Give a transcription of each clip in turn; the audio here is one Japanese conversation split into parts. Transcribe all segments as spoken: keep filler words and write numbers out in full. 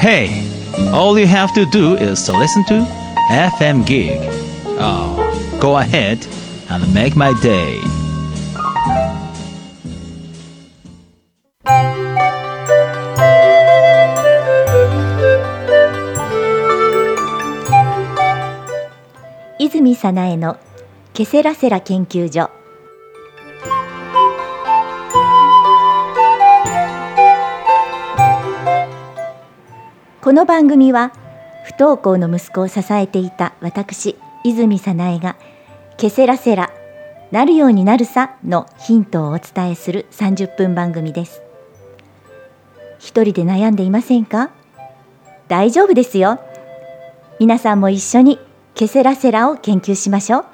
Hey, all you have to do is to listen to エフエム Gig. Oh, go ahead and make my day. 泉早苗のケセラセラ研究所。この番組は不登校の息子を支えていた私泉早苗がケセラセラなるようになるさのヒントをお伝えするさんじゅっぷん番組です。一人で悩んでいませんか？大丈夫ですよ。皆さんも一緒にケセラセラを研究しましょう。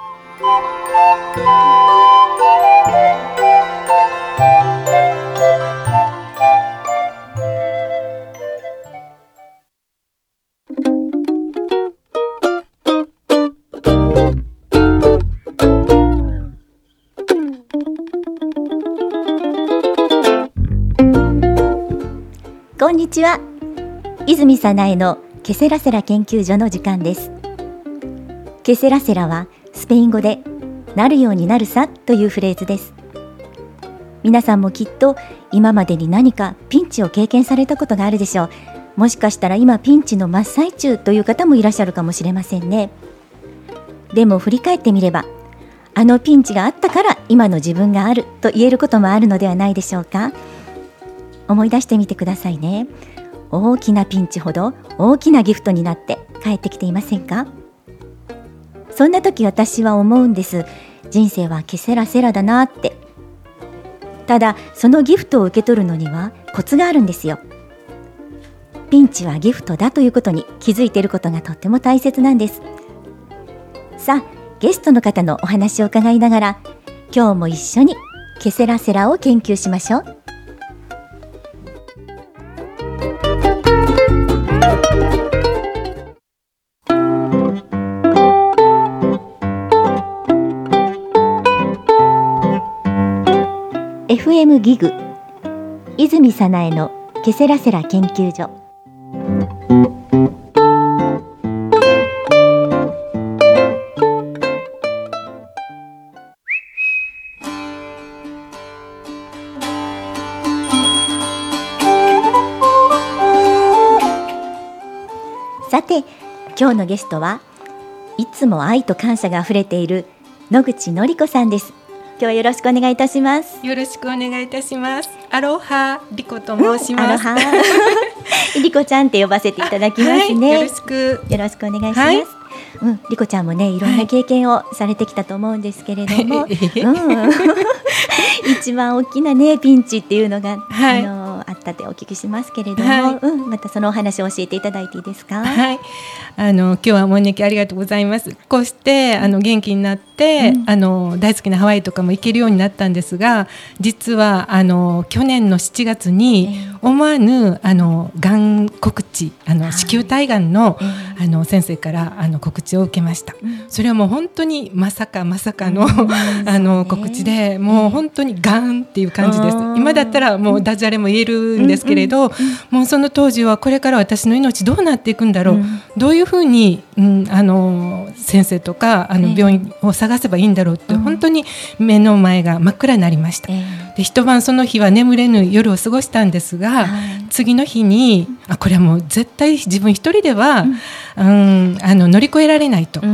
こんにちは。泉早苗のケセラセラ研究所の時間です。ケセラセラはスペイン語でなるようになるさというフレーズです。皆さんもきっと今までに何かピンチを経験されたことがあるでしょう。もしかしたら今ピンチの真っ最中という方もいらっしゃるかもしれませんね。でも振り返ってみれば、あのピンチがあったから今の自分があると言えることもあるのではないでしょうか。思い出してみてくださいね。大きなピンチほど大きなギフトになって帰ってきていませんか？そんな時私は思うんです。人生はケセラセラだなって。ただそのギフトを受け取るのにはコツがあるんですよ。ピンチはギフトだということに気づいていることがとっても大切なんです。さあ、ゲストの方のお話を伺いながら今日も一緒にケセラセラを研究しましょう。エフエム ギグ泉早苗のケセラセラ研究所。さて、今日のゲストはいつも愛と感謝があふれている野口のり子さんです。今日はよろしくお願いいたします。 よろしくお願いいたします。アロハリコと申します。 うん、アロハリコちゃんって呼ばせていただきますね。 はい、よろしくよろしくお願いします。 はい、 うん、リコちゃんもね、いろんな経験をされてきたと思うんですけれども、 はい、 うん、一番大きなねピンチっていうのが、 はい、 あのあったってお聞きしますけれども、 はい、 うん、またそのお話を教えていただいていいですか？ はい、あの今日はお招きありがとうございます。こうしてあの元気になって、うん、あの大好きなハワイとかも行けるようになったんですが、実はあの去年のしちがつに思わぬあのがん告知、あの子宮体がんの、はい、あの先生からあの告知を受けました。うん、それはもう本当にまさかまさかの、うん、あの告知で、もう本当にがんっていう感じです。今だったらもうダジャレも言えるんですけれど、うんうん、もうその当時はこれから私の命どうなっていくんだろう、うん、どういうふうに、うん、あの先生とかあの病院を探せばいいんだろうって、うん、本当に目の前が真っ暗になりました。えー、で一晩その日は眠れぬ夜を過ごしたんですが、はい、次の日にあこれはもう絶対自分一人では、うんうん、あの乗り越えられないと、うんうん、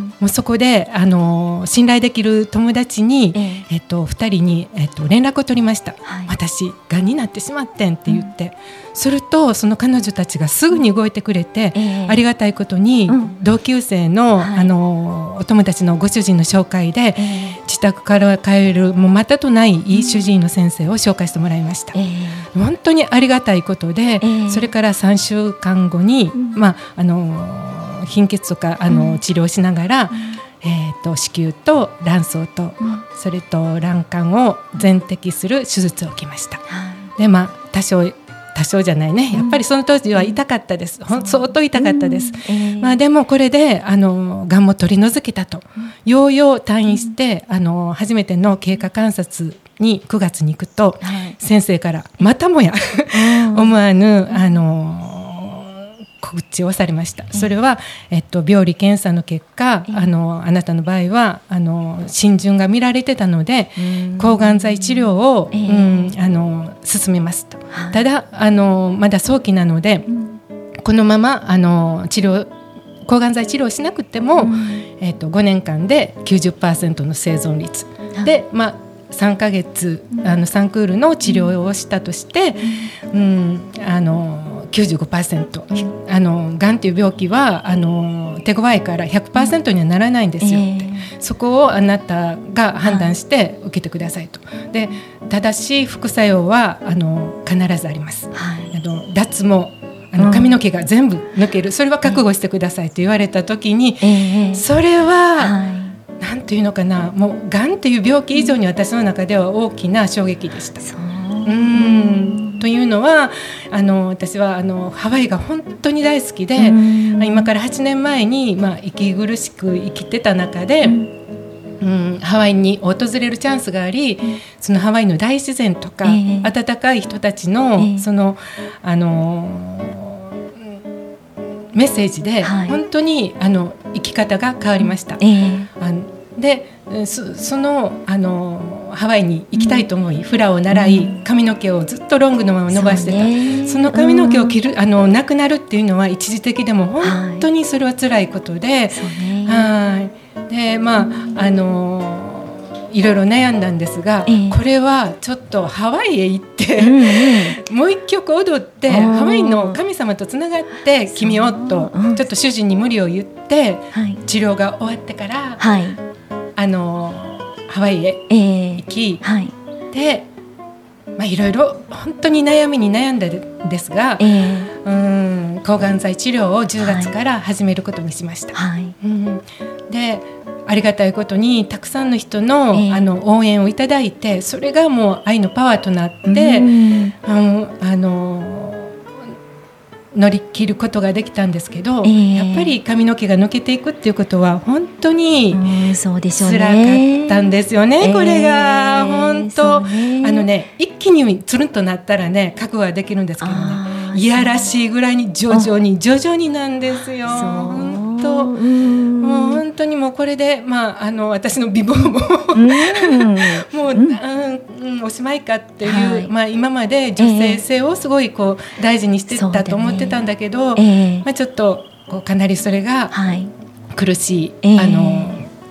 もうそこであの信頼できる友達に、えーえっと、ふたりに、えっと、連絡を取りました。はい、私がんになってしまってんって言って、うん、するとその彼女たちがすぐに動いてくれて、えー、ありがたいことに、うん、同級生 の,、はい、あのお友達のご主人の紹介で、えー、自宅から帰るもうまたとないいい主治医の先生を紹介してもらいました。えー、本当にありがたいことで、えー、それからさんしゅうかんごに、うんまあ、あの貧血とかあの、うん、治療しながら、うんえー、と子宮と卵巣と、うん、それと卵管を全摘する手術を受けました。うん、でまあ多少多少じゃないね、やっぱりその当時は痛かったです、うん、相当痛かったです。うんえーまあ、でもこれであのがんも取り除けたと、うん、ようよう退院して、うん、あの初めての経過観察にくがつに行くと、はい、先生からまたもや思わぬあの告知をされました。それは、えっと、病理検査の結果、あのあなたの場合はあの浸潤が見られてたので抗がん剤治療を、うん、あの進めますと。ただあのまだ早期なので、このままあの治療抗がん剤治療をしなくても、えっと、ごねんかんで きゅうじゅっパーセント の生存率で、まあさんかげつあのさんクールの治療をしたとして、うん、あの きゅうじゅうごパーセント、あのがんという病気はあの手強いから ひゃくパーセント にはならないんですよって、えー、そこをあなたが判断して受けてくださいと。で正しい副作用はあの必ずあります、はい、あの脱毛あの髪の毛が全部抜ける、それは覚悟してくださいと言われた時に、えー、それは、はいなんていうのかな、もうがんっていう病気以上に私の中では大きな衝撃でした。そううんというのはあの私はあのハワイが本当に大好きで、今からはちねんまえに、まあ、息苦しく生きてた中で、うん、ハワイに訪れるチャンスがあり、そのハワイの大自然とか、えー、温かい人たちの、えー、そのあのメッセージで、はい、本当にあの生き方が変わりました、えー、あので そ, そのあのハワイに行きたいと思い、うん、フラを習い、うん、髪の毛をずっとロングのまま伸ばしてた。 そ, ね、その髪の毛を切る、うん、あのなくなるっていうのは一時的でも本当にそれは辛いことで、はい、はいでまああのいろいろ悩んだんですが、えー、これはちょっとハワイへ行って、うんうん、もう一曲踊ってハワイの神様とつながって決めようと、うん、ちょっと主人に無理を言って、はい、治療が終わってから、はい、あのハワイへ行き、えーはい、で、まあ、いろいろ本当に悩みに悩んだんですが、えー、うん抗がん剤治療をじゅうがつから始めることにしました、はいうん、でありがたいことにたくさんの人 の,、えー、あの応援をいただいて、それがもう愛のパワーとなって、うんあのあの乗り切ることができたんですけど、えー、やっぱり髪の毛が抜けていくっていうことは本当に辛かったんですよね、これが本当、ねあのね、一気につるんとなったらね覚悟はできるんですけどね、いやらしいぐらいに徐々に徐々になんですよ。本当もう本当にもうこれで、まあ、あの私の美貌ももう、うんうん、おしまいかっていう、はいまあ、今まで女性性をすごいこう大事にしてたと思ってたんだけど、ねまあ、ちょっとこうかなりそれが苦しい、はいあの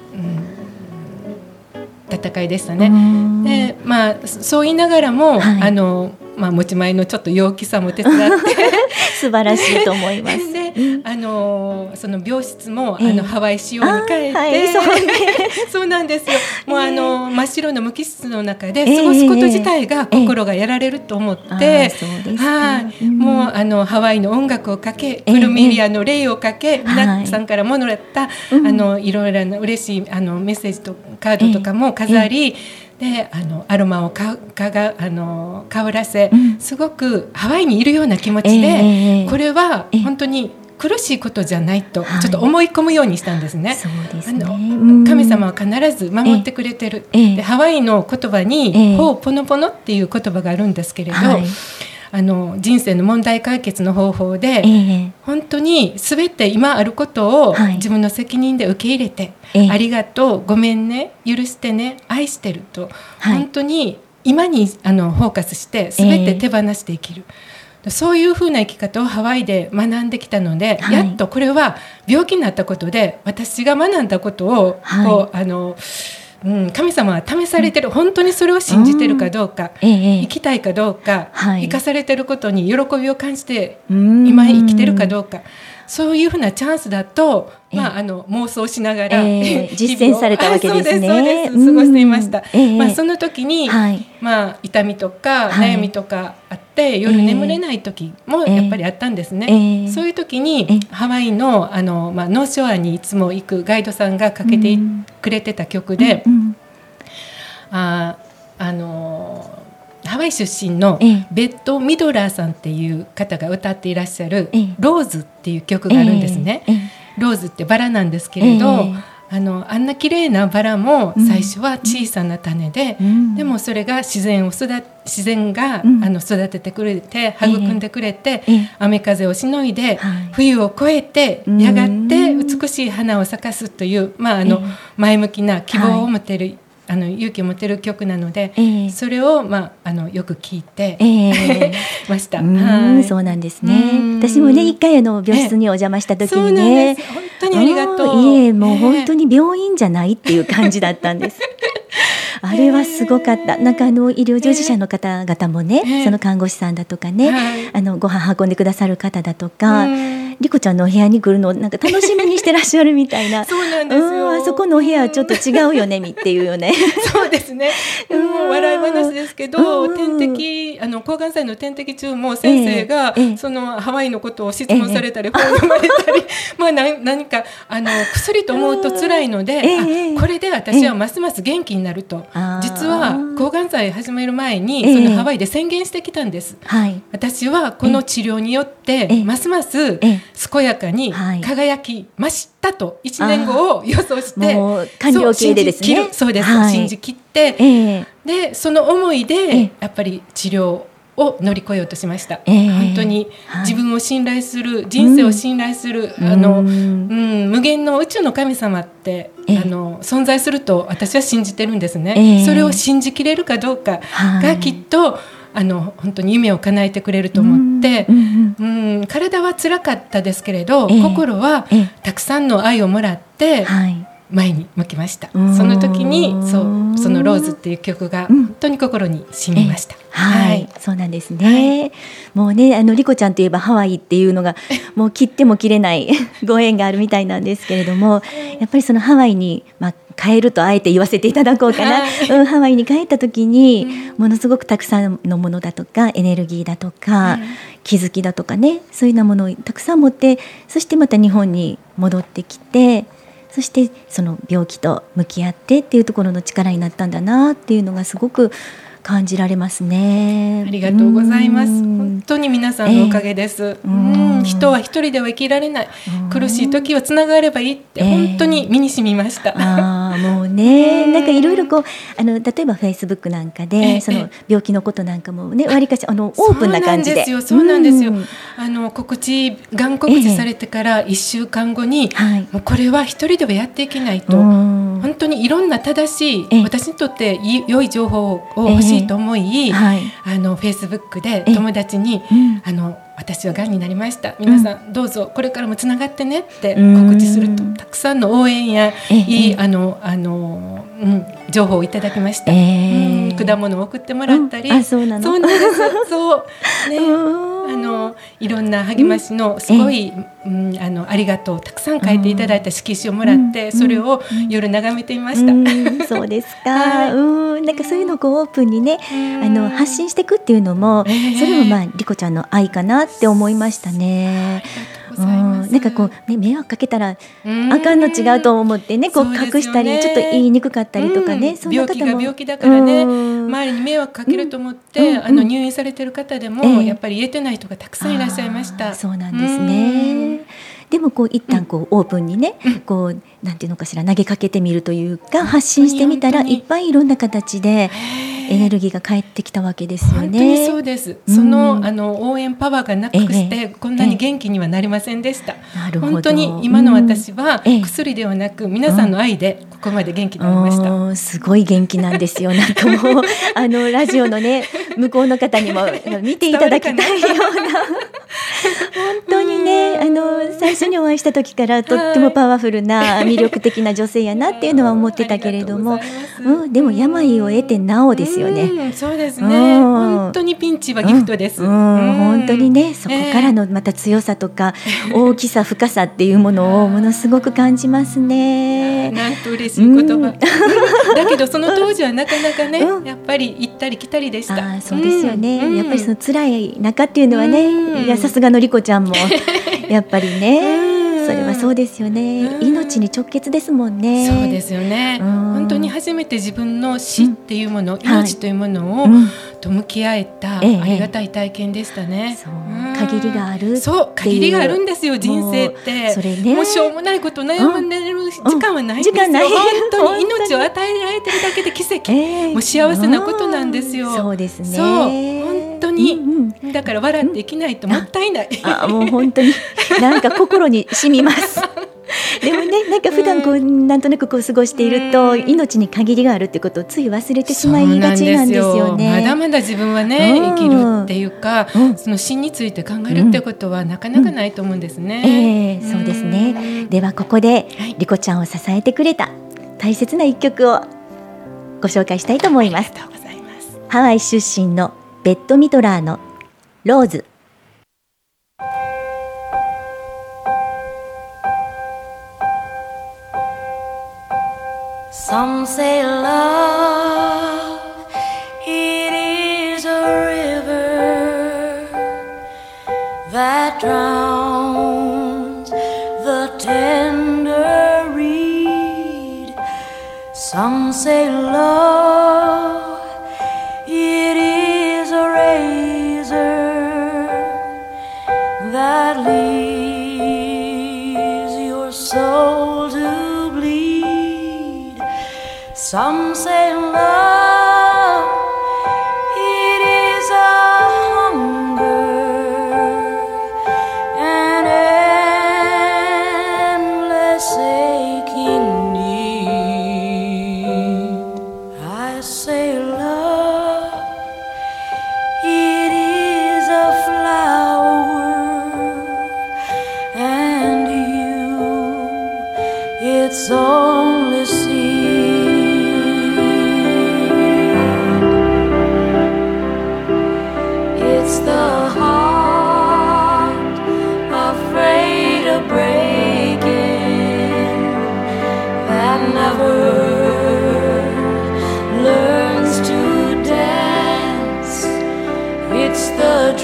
うん、戦いでしたね。で、まあ、そう言いながらも、はいあのまあ、持ち前のちょっと陽気さも手伝って素晴らしいと思いますで、あのその病室も、えー、あのハワイ仕様に変えて、はい、そうね、そうなんですよ。もうあの真っ白の無機質の中で過ごすこと自体が心がやられると思って、えー、はい、もうあのハワイの音楽をかけ、プルミリアの霊をかけ、えー、皆さんからもらった、はい、あのいろいろな嬉しいあのメッセージとカードとかも飾り、えーえーであのアロマをかかがあの香らせ、うん、すごくハワイにいるような気持ちで、えー、これは本当に苦しいことじゃないと、ちょっと思い込むようにしたんですね、はい、そうですね、あの神様は必ず守ってくれてる、えー、でハワイの言葉に、えー、ホーポノポノっていう言葉があるんですけれど、はい、あの人生の問題解決の方法で、えー、本当に全て今あることを自分の責任で受け入れて、はい、ありがとう、ごめんね、許してね、愛してると、はい、本当に今にあのフォーカスして全て手放して生きる、えー、そういう風な生き方をハワイで学んできたので、はい、やっとこれは病気になったことで私が学んだことを、はい、こうあのうん、神様は試されてる、うん、本当にそれを信じてるかどうか、うんええ、生きたいかどうか、はい、生かされてることに喜びを感じて今生きてるかどうか、そういうふうなチャンスだと、まあ、あの妄想しながら、 えー、実践されたわけですね。 そうです、そうです、過ごしていました、えーまあ、その時に、はいまあ、痛みとか悩みとかあって、はい、夜眠れない時もやっぱりあったんですね、えー、そういう時に、えー、ハワイ の, あの、まあ、ノーショアにいつも行くガイドさんがかけてくれてた曲で、うんうん、あ, あのハワイ出身のベッド・ミドラーさんっていう方が歌っていらっしゃるローズっていう曲があるんですね。ローズってバラなんですけれど、ああのあんな綺麗なバラも最初は小さな種で、うん、でもそれが自然を育自然が、うん、あの育ててくれて育んでくれて、えー、雨風をしのいで、はい、冬を越えてやがって美しい花を咲かすという、まあ、あの前向きな希望を持てる、はい、あの勇気を持てる曲なので、えー、それを、まあ、あのよく聞いて、えー、ました。 はい、そうなんですね。私もね一回あの病室にお邪魔した時にね、 本当にありがとう。 いえ、もう本当に病院じゃないっていう感じだったんです。あれはすごかった。なんかあの医療従事者の方々もね、えー、その看護師さんだとかね、はい、あのご飯運んでくださる方だとか、リコちゃんのお部屋に来るのをなんか楽しみにしてらっしゃるみたいな。 そうなんですよ。 あそこのお部屋はちょっと違うよねっていうよね。 そうですね。もう笑い話ですけど、点滴あの抗がん剤の点滴中も先生が、えーえー、そのハワイのことを質問されたり、えー、本読まれたり、まあな何かあの薬と思うと辛いので、えー、あこれで私はますます元気になると。実は抗がん剤始める前に、えー、そのハワイで宣言してきたんです、はい、私はこの治療によって、えー、ますます健やかに輝きましたといちねんごを予想して、 もう完了形でですね、 そうです、はい、信じきって、えー、でその思いで、えー、やっぱり治療を乗り越えようとしました、えー、本当に自分を信頼する、はい、人生を信頼する、うん、あの、うん、無限の宇宙の神様って、えー、あの存在すると私は信じてるんですね、えー、それを信じきれるかどうかがきっと、はい、あの本当に夢を叶えてくれると思って、うんうんうん、体は辛かったですけれど、えー、心はたくさんの愛をもらって、はい前に向きました。その時にそうそのローズっていう曲が本当に心に染みました。 はい、はい、そうなんですね、はい、もうねあのリコちゃんといえばハワイっていうのがもう切っても切れないご縁があるみたいなんですけれども、やっぱりそのハワイに、まあ、帰るとあえて言わせていただこうかな、はいうん、ハワイに帰った時にものすごくたくさんのものだとかエネルギーだとか、はい、気づきだとかねそういうようなものをたくさん持って、そしてまた日本に戻ってきて、そしてその病気と向き合ってっていうところの力になったんだなっていうのがすごく感じられますね。 ありがとうございます。本当に皆さんのおかげです、えー、うん人は一人では生きられない、苦しい時はつながればいいって本当に身に染みました、えー、 あもうねなんかいろいろこうあの例えばフェイスブックなんかで、えー、その病気のことなんかもねわりかしあのオープンな感じでそうなんですよ、そうなんですよ、あの告知がん告知されてからいっしゅうかんごに、えーはい、もうこれは一人ではやっていけないと、本当にいろんな正しい、えー、私にとって良い情報を欲しいと思い、えーはい、あのフェイスブックで友達に、えーうん、あの私はがんになりました、皆さんどうぞこれからもつながってねって告知すると、たくさんの応援や、えー、いいあのあの、うん、情報をいただきました、えーうん、果物を送ってもらったり、うん、あそうなのそうなんですそうねあのいろんな励ましのすごい、うん、あのありがとうたくさん書いていただいた色紙をもらって、うん、それを夜眺めていました、うんうん、そうですか、はい、うんなんかそういうのをこうオープンにね、あの発信していくっていうのも、えー、それもまあリコちゃんの愛かなって思いましたね。うん、なんかこう、ね、迷惑かけたらあかんの違うと思ってね、こう隠したり、ね、ちょっと言いにくかったりとかね、うん、そんな方も病気が病気だからね、周りに迷惑かけると思って、うん、あの入院されてる方でも、えー、やっぱり言えてない人がたくさんいらっしゃいました。 そうなんですね。でもこう一旦こうオープンにね、うん、こうなんていうのかしら投げかけてみるというか発信してみたらいっぱいいろんな形でエネルギーが返ってきたわけですよね。 本当にそうです、うん、その、あの応援パワーがなくして、ええ、こんなに元気にはなりませんでした、ええ、本当に今の私は薬ではなく、うん、皆さんの愛でここまで元気になりました、 うん、すごい元気なんですよ。なんかもうあのラジオのね向こうの方にも見ていただきたいような本当にねあの最初にお会いした時からとってもパワフルな魅力的な女性やなっていうのは思ってたけれども、うん、でも病を得てなおですよね、 うん、そうですね、うん、本当にピンチはギフトです、 うんうん、本当にねそこからのまた強さとか、えー、大きさ深さっていうものをものすごく感じますね。 なんと嬉しい言葉、うん、だけどその当時はなかなかね、うん、やっぱり行ったり来たりでした。 あそうですよね、うん、やっぱりその辛い中っていうのはね、うん、いやさすがのリコちゃんもやっぱりね、 それはそうですよね、うん、命に直結ですもんね。 そうですよね、うん、本当に初めて自分の死っていうもの、うん、命というものを、 はい、 と向き合えた、 ええ、 ありがたい体験でしたね。 そう、うん、限りがあるっていう。 そう限りがあるんですよ人生って。 それ、ね、 もうしょうもないこと悩んでる時間はないんですよ、 うんうん、 本当に命を与えられてるだけで奇跡、えー、もう幸せなことなんですよ、 うん、そうですね、 そう本当に、うんうん、だから笑っていけないともったいない、 うん、ああもう本当になんか心に染みますでもね、なんか普段こう、うん、なんとなくこう過ごしていると、うん、命に限りがあるってことをつい忘れてしまいがちなんですよね。 まだまだ自分はね、うん、生きるっていうか、うん、その死について考えるってことはなかなかないと思うんですね、 うんえー、そうですね。ではここで、はい、リコちゃんを支えてくれた大切な一曲をご紹介したいと思います。 ありがとうございます。 ハワイ出身のベット・ミドラーのローズ。 Some say love, it is a river that drowns the tender reed. Some say love, it is a razor that leaves your soul to bleed. Some say love, it is a hunger, an endless aching need. I say love, it is a flower, and you, it's only seed. It's the heart afraid of breaking that never learns to dance. It's the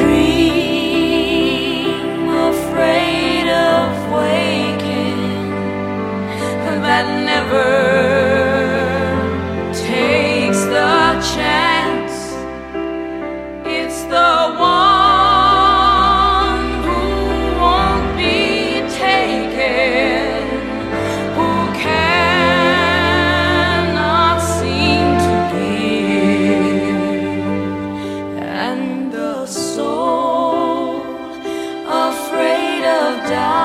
dream afraid of waking that never takes the chance. It's the one who won't be taken, who cannot seem to give, and the soul afraid of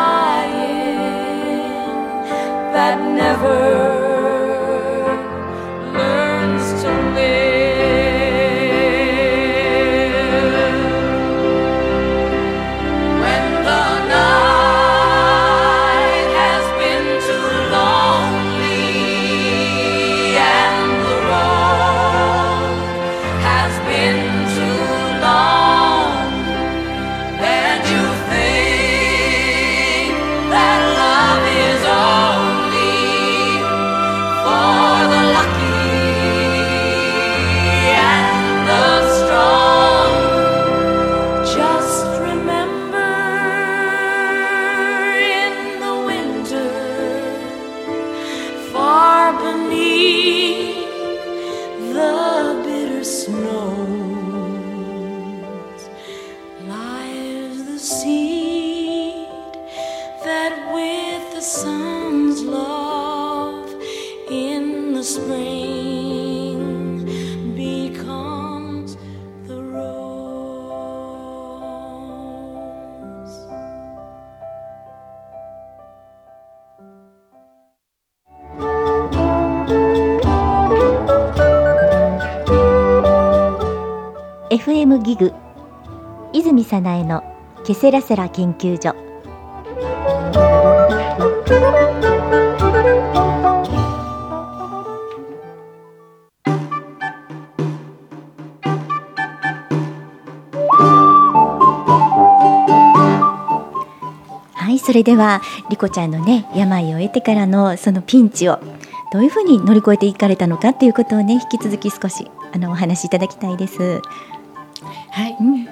dying that never learns to live. When the night has been too lonely and the road has been too long, and you think that love is only for the lucky and the strong, just remember in the winter, far beneath the bitter snows, lies the seed that with the sun's love in the spring becomes the rose. エフエム ギグ泉早苗のケセラセラ研究所。はい、それではリコちゃんのね、病を得てからのそのピンチをどういうふうに乗り越えていかれたのかということをね、引き続き少しあのお話しいただきたいです。 はい、 うん、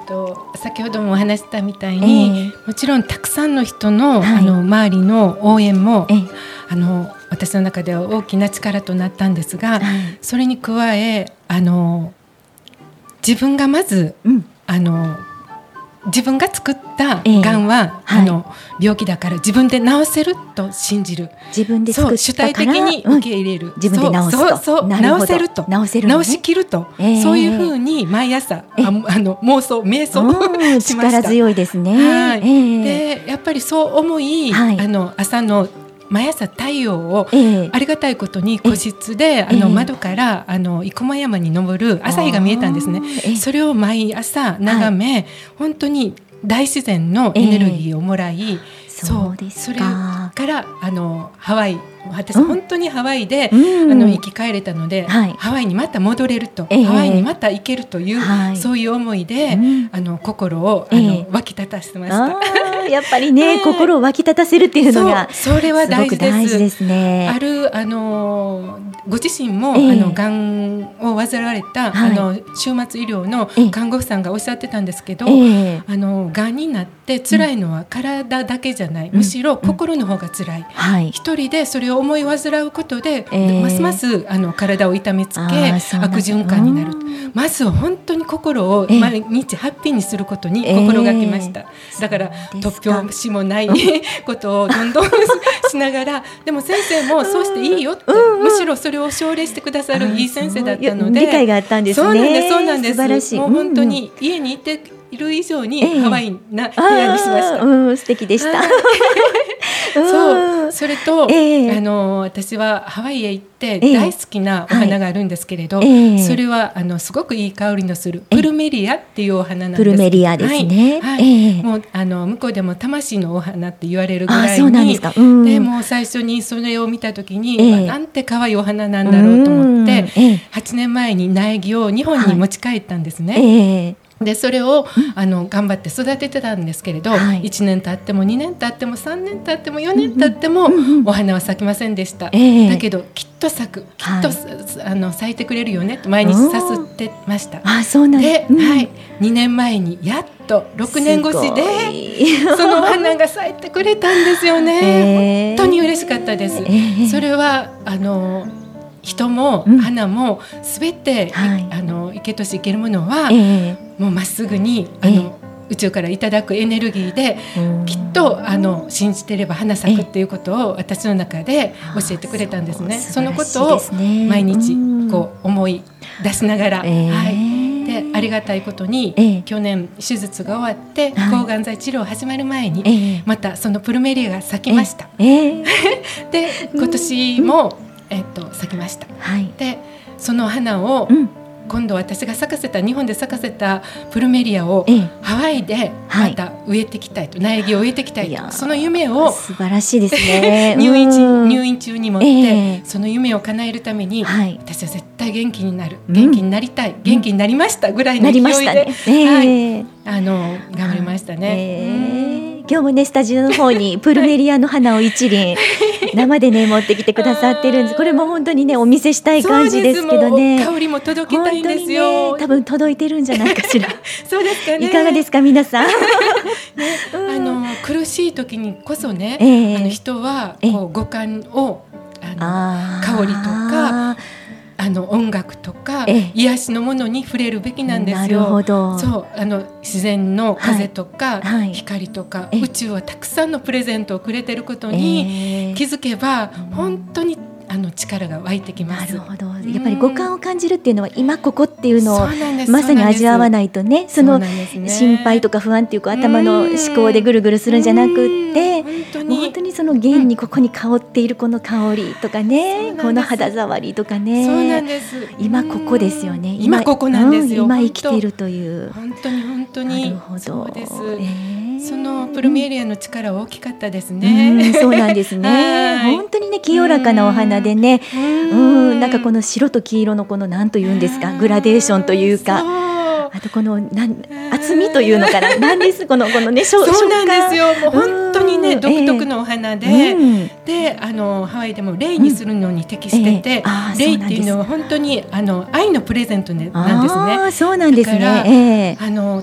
と先ほどもお話したみたいに、 えもちろんたくさんの人の、 はいあの周りの応援も、 ええあの私の中では大きな力となったんですが、 はいそれに加えあの自分がまずうんあの自分が作ったええがんは、 はいあの病気だから自分で治せると信じる、 自分でそう主作ったから体的に受け入れる、 うん自分で治すとそうそうそうなるほど治せると治せるのね治しきると、 ええそういうふうに毎朝ええああの妄想瞑想うんしました。 力強いですね。 はいええでやっぱりそう思い、 はいあの朝の毎朝太陽をええありがたいことに個室であのええ窓からあの生駒山に登る朝日が見えたんですねあーええそれを毎朝眺め、本当に大自然のエネルギーをもらい、 そうですそれか。 からあのハワイ私、 うん本当にハワイで、 うんあの生き返れたので、 はいハワイにまた戻れると、 ええハワイにまた行けるという、 はいそういう思いで、 うんあの心をあえの、 え湧き立たせてました。 あーやっぱりね、 はい心を湧き立たせるっていうのがそうそれは大事ですすごく大事ですね。 あるあのご自身も、 ええあのがんを患われた、 はいあの終末医療のええ看護婦さんがおっしゃってたんですけど、 ええあのがんになって辛いのは体だけじゃない、 うんむしろ心の方が辛い、 はい。 一人でそれを思い患うことで、 ええますますあの体を痛めつけあーそうなん悪循環になると、 うんまずは本当に心をええ毎日ハッピーにすることに心がけました、 ええだからそうですか突拍子もないことをどんどんしながらでも先生もそうしていいよって、 うんうんむしろそれを奨励してくださるいい先生だったので、 理解があったんですね。 そうなんですそうなんです素晴らしい。 もう本当に家にいている以上にええハワイな部うん屋にしました、 あーうん、素敵でした。 はいうんそうそれと、 ええあの私はハワイへ行ってええ大好きなお花があるんですけれど、 ええそれはあのすごくいい香りのするプルメリアっていうお花なんです。 プルメリアですねはいはいええもうあの向こうでも魂のお花って言われるぐらいにあそうなんですかうんでもう最初にそれを見た時に、 ええなんて可愛いお花なんだろうと思ってうんええはちねんまえに苗木を日本に持ち帰ったんですね。 ええでそれを、あの頑張って育ててたんですけれど、 はいいちねん経ってもにねん経ってもさんねん経ってもよねん経っても、お花は咲きませんでした、 ええだけどきっと咲くきっと、 はいあの咲いてくれるよねと毎日さすってましたあ、そうなんで、 うんはい、にねんまえにやっとろくねん越しすごでいそのお花が咲いてくれたんですよね、 ええ本当に嬉しかったです、 ええそれはあの人もうん花もすべて、 はいあの生けとし生けるものは、 えもうまっすぐにあええの、宇宙からいただくエネルギーでえうんきっとあの信じてれば花咲くっていうことを私の中で教えてくれたんですね。 あそのこ素晴らとをしいですね毎日うんこう思い出しながら、 ええはい、でありがたいことに、 ええ去年手術が終わって、 はい抗がん剤治療始まる前に、 ええまたそのプルメリアが咲きました。 ええで今年も、えっと咲きました。 はい。 でその花を、 うん今度私が咲かせた日本で咲かせたプルメリアをええハワイでまた植えていきたいと、苗木を植えていきたいいやーとその夢を素晴らしいですね。 入院中うん入院中に持って、 ええその夢を叶えるために、 はい私は絶対元気になるうん元気になりたい、元気になりましたぐらいのな勢いで、 りましたね。えはい、 えあの頑張りましたね。 ええ今日もねスタジオの方にプルメリアの花を一輪生でね持ってきてくださってるんです。これも本当にねお見せしたい感じですけどね。 そうですもう香りも届けたいんです本よ。 当にね多分届いてるんじゃないかしら。 そうですかね。 いかがですか皆さん。 あの苦しい時にこそね、 ええあの人はええこう五感をあのあー香りとかあの音楽とかええ癒しのものに触れるべきなんですよ。 なるほど。 そうあの自然の風とか、 はいはい光とか、 ええ宇宙はたくさんのプレゼントをくれてることにええ気づけば、本当にあの力が湧いてきます。 なるほど。やっぱり五感を感じるっていうのは今ここっていうのをそうなんですまさに味わわないとね、そのそうなんですね心配とか不安っていうか頭の思考でぐるぐるするんじゃなくってうん本当にもう本当にその現にここに香っているこの香りとかね、 そうなんですこの肌触りとかね、 そうなんです。 今ここですよね。 うん今ここなんですよ。 うん今生きているという。 本当に本当になるほど。 そうです。 ええそのプルメリアの力は大きかったですうんね。 そうなんですね。 はい本当にね清らかなお花でね、 ううんん、なんかこの白と黄色のこのなんというんですか、グラデーションというか。 そうあとこのなん厚みというのかな、なんですこのこのね食そうなんですよ。もう本当にねうん独特のお花で、 ええうんであのハワイでも霊にするのに適してて、 ええあー霊っていうのは本当にあの愛のプレゼント、ね、なんですね。 あーそうなんですね。 だからええあの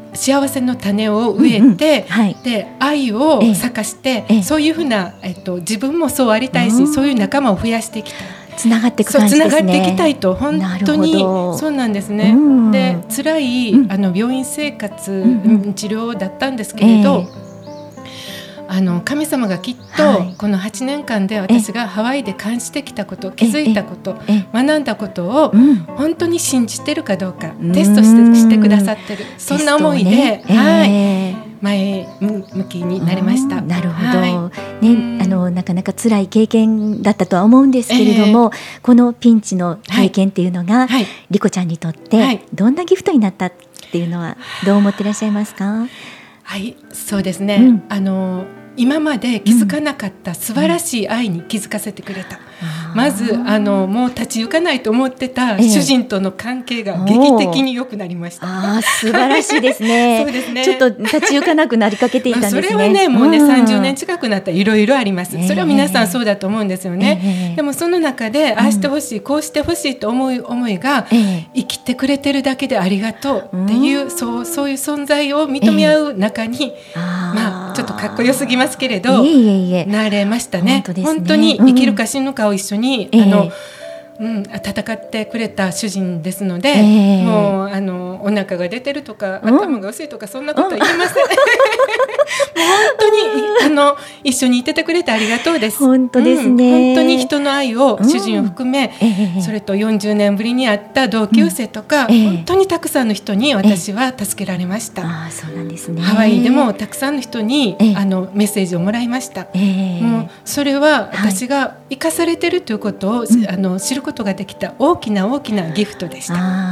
幸せの種を植えて、 うんうんはい、 で愛を咲かして、 ええ、 そういうふうな、えっと、自分もそうありたいし、 うん、 そういう仲間を増やしていきたい、 つながっていく感じですね。 そうつながっていきたいと本当にそうなんですね、うん、で辛い、うん、あの病院生活、うん、治療だったんですけれど、えーあの神様がきっとこのはちねんかんで私がハワイで感じてきたこと、気づいたこと、学んだことを本当に信じてるかどうかテストして、してくださってる、そんな思いで、ねはいえー、前向きになりました。 なるほど、はいね、あのなかなか辛い経験だったとは思うんですけれども、えー、このピンチの経験っていうのが、はいはい、リコちゃんにとってどんなギフトになったっていうのはどう思っていらっしゃいますか？ はい、そうですね、うん、あの今まで気づかなかった素晴らしい愛に気づかせてくれた、うん、まずあのもう立ち行かないと思ってた主人との関係が劇的に良くなりました、えー、あ素晴らしいですねそうですね、 ちょっと立ち行かなくなりかけていたんですね、まあ、 それはねもうね、うん、さんじゅうねん近くなったらいろいろあります、えー、それは皆さんそうだと思うんですよね、えー、でもその中でああしてほしい、うん、こうしてほしいと思う思いが、えー、生きてくれてるだけでありがとうっていう、うん、そう、そういう存在を認め合う中に、えー、まあちょっとかっこよすぎますけれど、いえいえなれましたね。 本当ですね、本当に生きるか死ぬかを一緒に、うん、あのうん、戦ってくれた主人ですので、えー、もうあのお腹が出てるとか、うん、頭が薄いとかそんなことは言いません、うん、本当にあの一緒にいててくれてありがとうです。 本当ですね、 うん、本当に人の愛を主人を含め、うんえー、それとよんじゅうねんぶりに会った同級生とか、うんえー、本当にたくさんの人に私は助けられました、えー、 あそうなんですね、 ハワイでもたくさんの人に、えー、あのメッセージをもらいました、えー、もうそれは私が生かされてるということを、はい、あの知ることができた大きな大きなギフトでした。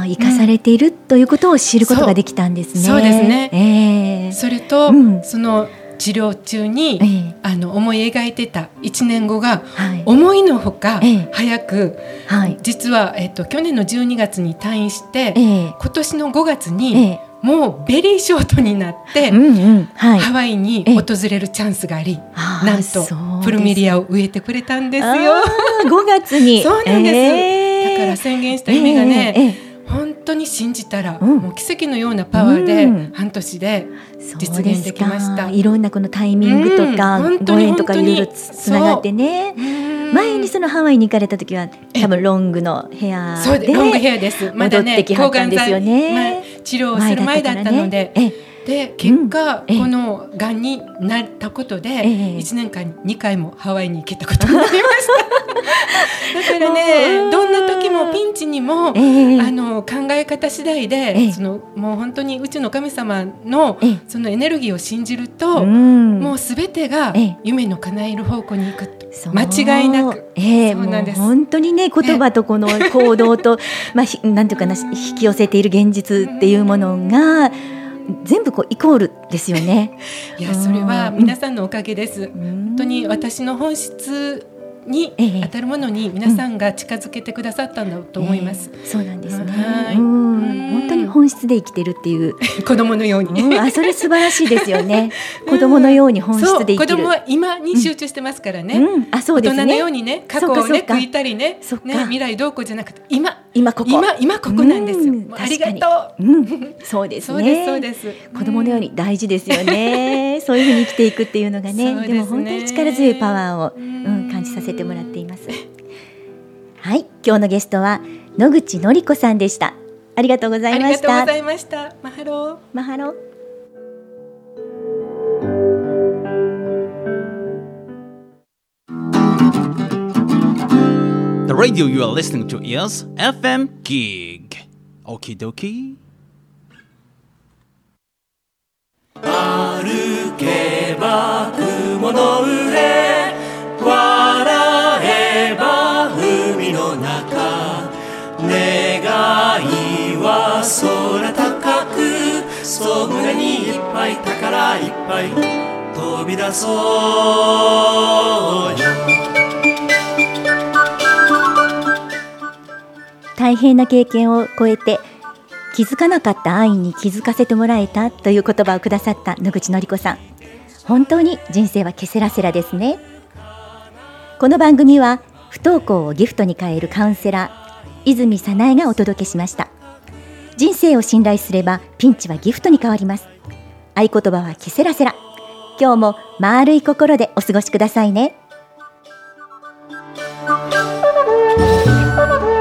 あ生かされている、うん、ということを知ることができたんですね。 そうですね、 えー、 それと、うん、その治療中に、えー、あの思い描いてたいちねんごが、はい、思いのほか早く、えーはい、実は、えーと、去年のじゅうにがつに退院して、えー、今年のごがつに、えーもうベリーショートになって、うんうんはい、ハワイに訪れるチャンスがあり、なんとプルメリアを植えてくれたんですよ。 ごがつにそうなんです、えー、だから宣言した意味がね、えーえー本当に信じたら、うん、もう奇跡のようなパワーで半年で実現できました、 うん、いろんなこのタイミングとか、うん、ご縁とかいろいろつながってね、前にそのハワイに行かれた時は多分ロングのヘアでロングヘアですまだね戻ってきはったんですよね、 まあ、治療をする前だったのでで結果、うん、このがんになったことで、ええ、いちねんかんににかいもハワイに行けたことになりましただからねどんな時もピンチにも、え、あの考え方次第でそのもう本当に宇宙の神様のそのエネルギーを信じると、うん、もうすべてが夢の叶える方向に行くと間違いなく、 えそうなんです。本当にね言葉とこの行動と、まあ、なんていうかな引き寄せている現実っていうものが全部こうイコールですよね。 いやそれは皆さんのおかげです。本当に私の本質に当たるものに皆さんが近づけてくださったんだと思います、 えー、そうなんですね、はい、うん本当に本質で生きてるっていう子供のように、 うん、あそれ素晴らしいですよね子供のように本質で生きる、 子供は今に集中してますからね、 うんうん、あそうですね、 大人のようにね過去をね悔いたり ね, ね未来どうこうじゃなくて今今ここ今, 今ここなんですよ、うん、ありがとう、 うん、そうですねそうですそうです、 子供のように大事ですよねそういうふうに生きていくっていうのが ね, で, ねでも本当に力強いパワーを、うん、感じさせてもらっていますはい、今日のゲストは野口のり子さんでした。ありがとうございました。 ありがとうございました。マハロー。 マハロー。 The radio you are listening to is エフエム Gig. Okie dokie. 歩けば雲の上笑えば海の中願いは空高くそ胸にいっぱい宝いっぱい飛び出そうよ。 大変な経験を超えて気づかなかった愛に気づかせてもらえたという言葉をくださった野口のり子さん、本当に人生はケセラセラですね。この番組は不登校をギフトに変えるカウンセラー泉早苗がお届けしました。 人生を信頼すればピンチはギフトに変わります。合言葉はケセラセラ。今日も丸い心でお過ごしくださいね。